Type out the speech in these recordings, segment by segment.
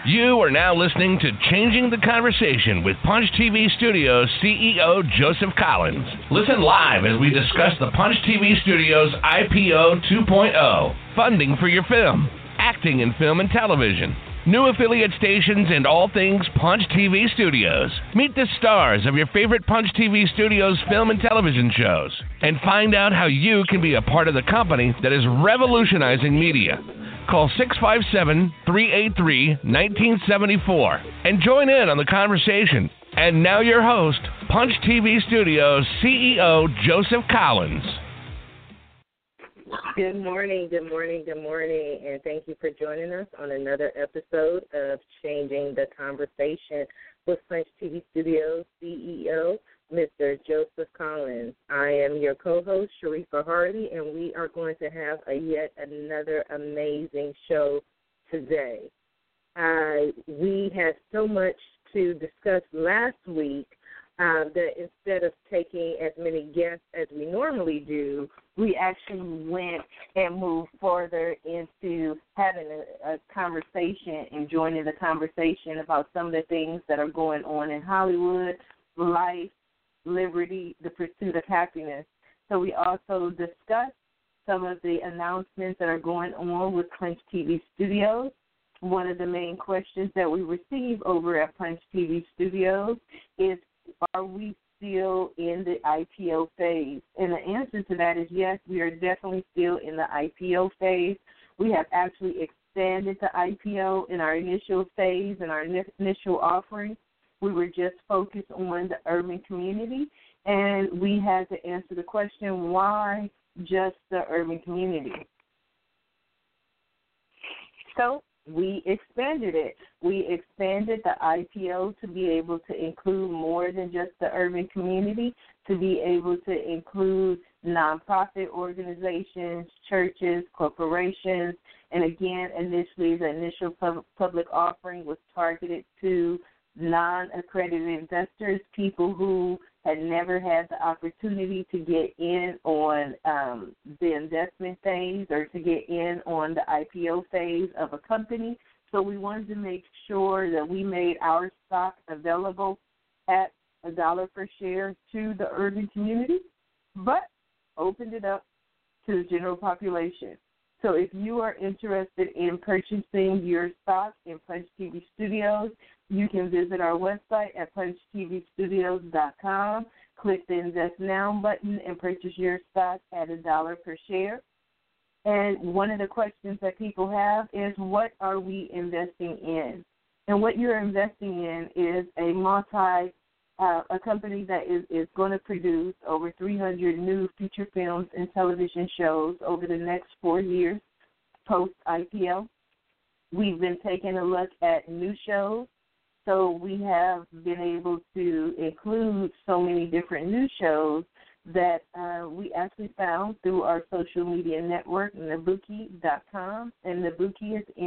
You are now listening to Changing the Conversation with Punch TV Studios CEO Joseph Collins. Listen live as we discuss the Punch TV Studios IPO 2.0, funding for your film, acting in film and television, new affiliate stations, and all things Punch TV Studios. Meet the stars of your favorite Punch TV Studios film and television shows, and find out how you can be a part of the company that is revolutionizing media. Call 657-383-1974 and join in on the conversation. And now your host, Punch TV Studios CEO Joseph Collins. Good morning, and thank you for joining us on another episode of Changing the Conversation with Punch TV Studios CEO, Mr. Joseph Collins. I am your co-host, Sharifa Hardy, and we are going to have yet another amazing show today. We had so much to discuss last week that instead of taking as many guests as we normally do, we actually went and moved further into having a conversation and joining the conversation about some of the things that are going on in Hollywood, life, liberty, the pursuit of happiness. So we also discussed some of the announcements that are going on with Punch TV Studios. One of the main questions that we receive over at Punch TV Studios is, are we still in the IPO phase? And the answer to that is yes, we are definitely still in the IPO phase. We have actually expanded the IPO in our initial phase and our initial offering. We were just focused on the urban community, and we had to answer the question, why just the urban community? So we expanded it. We expanded the IPO to be able to include more than just the urban community, to be able to include nonprofit organizations, churches, corporations, and again, initially the initial public offering was targeted to non-accredited investors, people who had never had the opportunity to get in on the investment phase or to get in on the IPO phase of a company. So we wanted to make sure that we made our stock available at $1 per share to the urban community, but opened it up to the general population. So if you are interested in purchasing your stock in Punch TV Studios, you can visit our website at punchtvstudios.com, click the Invest Now button, and purchase your stock at $1 per share. And one of the questions that people have is, what are we investing in? And what you're investing in is a company that is going to produce over 300 new feature films and television shows over the next 4 years post-IPO. We've been taking a look at new shows. So we have been able to include so many different new shows that we actually found through our social media network, Nabukie.com. And Nabukie is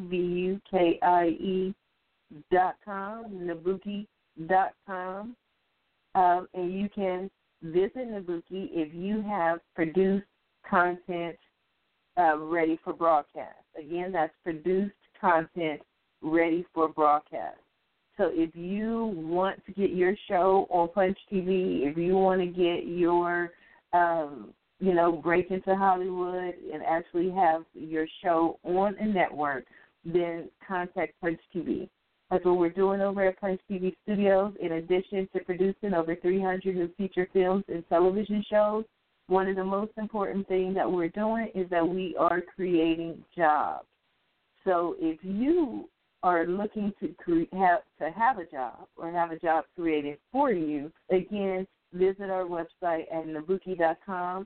Nabukie.com, Nabukie.com. And you can visit Nabukie if you have produced content ready for broadcast. Again, that's produced content ready for broadcast. So if you want to get your show on Punch TV, if you want to get your, break into Hollywood and actually have your show on a network, then contact Punch TV. That's what we're doing over at Punch TV Studios. In addition to producing over 300 new feature films and television shows, one of the most important things that we're doing is that we are creating jobs. So if you are looking to have a job or have a job created for you, again, visit our website at Nabukie.com,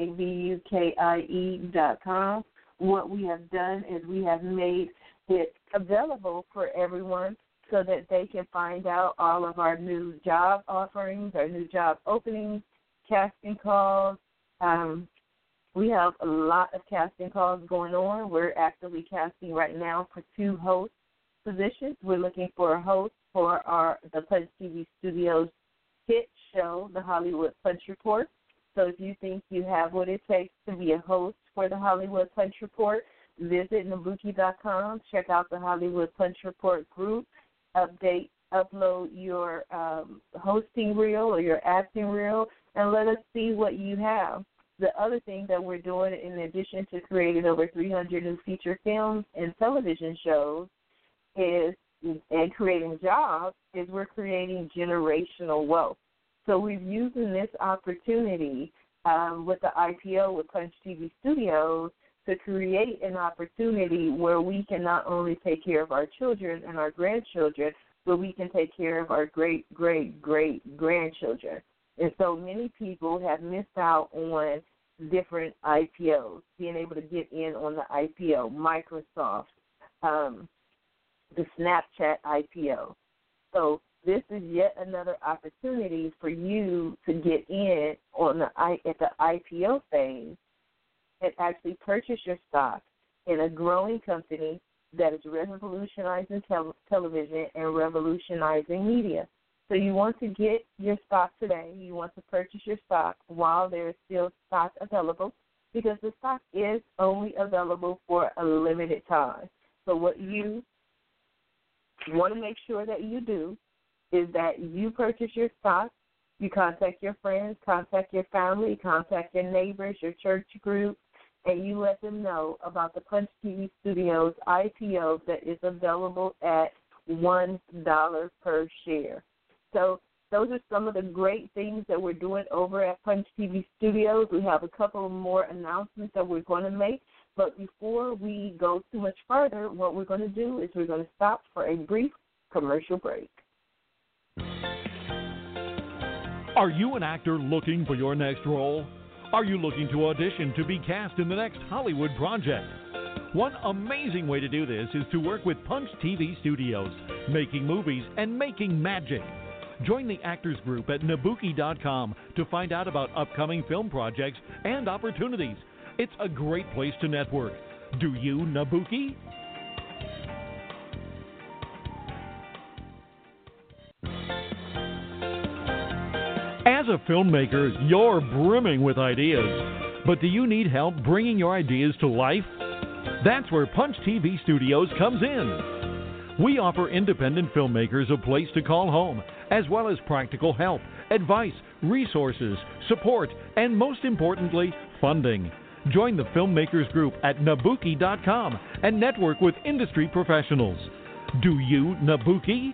Nabukie.com. What we have done is we have made it available for everyone so that they can find out all of our new job offerings, our new job openings, casting calls. We have a lot of casting calls going on. We're actively casting right now for 2 host positions. We're looking for a host for the Punch TV Studios hit show, The Hollywood Punch Report. So if you think you have what it takes to be a host for The Hollywood Punch Report, visit Nabuki.com, check out the Hollywood Punch Report group, upload your hosting reel or your acting reel, and let us see what you have. The other thing that we're doing, in addition to creating over 300 new feature films and television shows, and creating jobs, is we're creating generational wealth. So we're using this opportunity with the IPO with Punch TV Studios to create an opportunity where we can not only take care of our children and our grandchildren, but we can take care of our great-great-great-grandchildren. And so many people have missed out on different IPOs, being able to get in on the IPO, Microsoft, the Snapchat IPO. So this is yet another opportunity for you to get in on at the IPO phase and actually purchase your stock in a growing company that is revolutionizing television and revolutionizing media. So you want to get your stock today. You want to purchase your stock while there is still stock available, because the stock is only available for a limited time. So what you want to make sure that you do is that you purchase your stock, you contact your friends, contact your family, contact your neighbors, your church group, and you let them know about the Punch TV Studios IPO that is available at $1 per share. So those are some of the great things that we're doing over at Punch TV Studios. We have a couple more announcements that we're going to make. But before we go too much further, what we're going to do is we're going to stop for a brief commercial break. Are you an actor looking for your next role? Are you looking to audition to be cast in the next Hollywood project? One amazing way to do this is to work with Punch TV Studios, making movies and making magic. Join the Actors Group at Nabuki.com to find out about upcoming film projects and opportunities. It's a great place to network. Do you, Nabuki? As a filmmaker, you're brimming with ideas. But do you need help bringing your ideas to life? That's where Punch TV Studios comes in. We offer independent filmmakers a place to call home, as well as practical help, advice, resources, support, and most importantly, funding. Join the Filmmakers Group at Nabuki.com and network with industry professionals. Do you, Nabuki?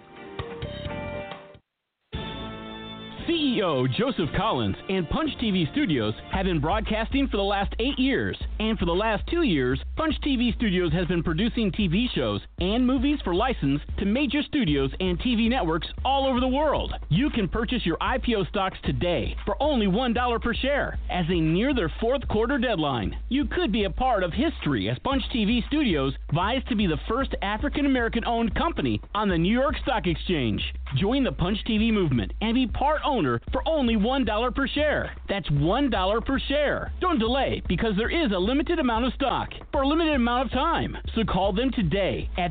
CEO Joseph Collins and Punch TV Studios have been broadcasting for the last 8 years. And for the last 2 years, Punch TV Studios has been producing TV shows and movies for license to major studios and TV networks all over the world. You can purchase your IPO stocks today for only $1 per share as they near their fourth quarter deadline. You could be a part of history as Punch TV Studios vies to be the first African-American owned company on the New York Stock Exchange. Join the Punch TV movement and be part owner for only $1 per share. That's $1 per share. Don't delay, because there is a limited amount of stock for a limited amount of time. So call them today at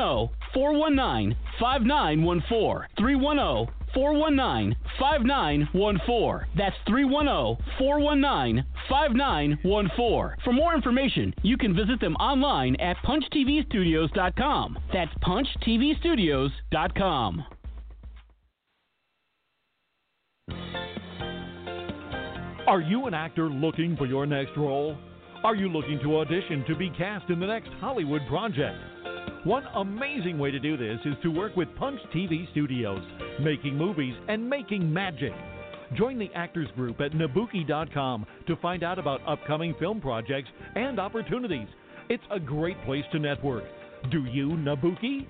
310-419-5914. 310-419-5914. That's 310-419-5914. For more information, you can visit them online at punchtvstudios.com. That's punchtvstudios.com. Are you an actor looking for your next role? Are you looking to audition to be cast in the next Hollywood project? One amazing way to do this is to work with Punch TV Studios, making movies and making magic. Join the Actors Group at Nabuki.com to find out about upcoming film projects and opportunities. It's a great place to network. Do you, Nabuki?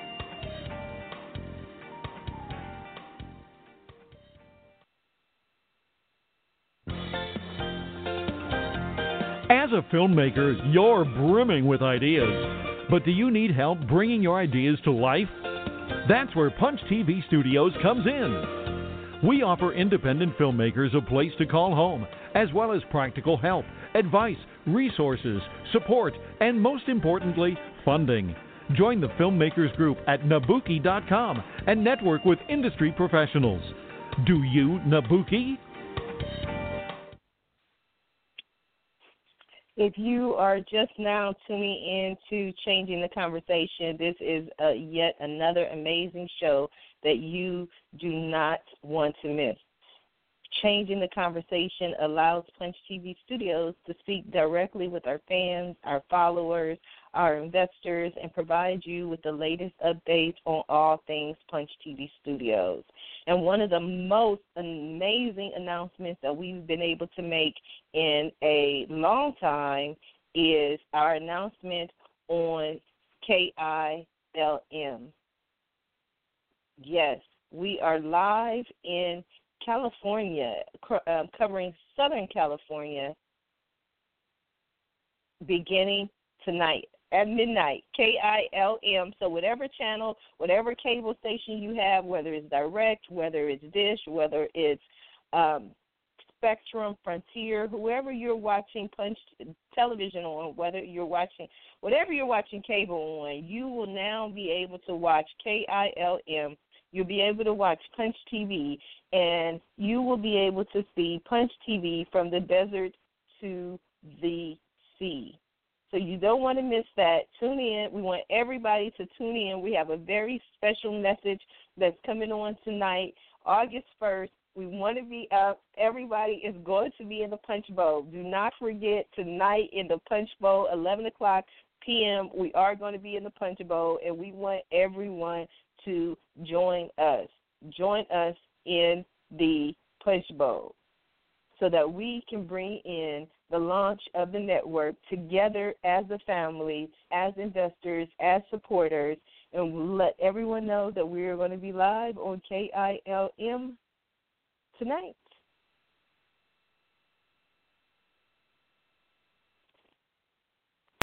As a filmmaker, you're brimming with ideas. But do you need help bringing your ideas to life? That's where Punch TV Studios comes in. We offer independent filmmakers a place to call home, as well as practical help, advice, resources, support, and most importantly, funding. Join the Filmmakers Group at Nabuki.com and network with industry professionals. Do you, Nabuki? If you are just now tuning in to Changing the Conversation, this is yet another amazing show that you do not want to miss. Changing the Conversation allows Punch TV Studios to speak directly with our fans, our followers, our investors, and provide you with the latest updates on all things Punch TV Studios. And one of the most amazing announcements that we've been able to make in a long time is our announcement on KILM. Yes, we are live in California, covering Southern California, beginning tonight at midnight, KILM. So whatever channel, whatever cable station you have, whether it's Direct, whether it's Dish, whether it's Spectrum, Frontier, whoever you're watching Punch television on, whatever you're watching cable on, you will now be able to watch KILM. You'll be able to watch Punch TV, and you will be able to see Punch TV from the desert to the sea. So you don't want to miss that. Tune in. We want everybody to tune in. We have a very special message that's coming on tonight, August 1st. We want to be up. Everybody is going to be in the Punch Bowl. Do not forget, tonight in the Punch Bowl, 11 o'clock p.m., we are going to be in the Punch Bowl, and we want everyone to join us. Join us in the Punch Bowl so that we can bring in the launch of the network together as a family, as investors, as supporters, and let everyone know that we are going to be live on KILM tonight.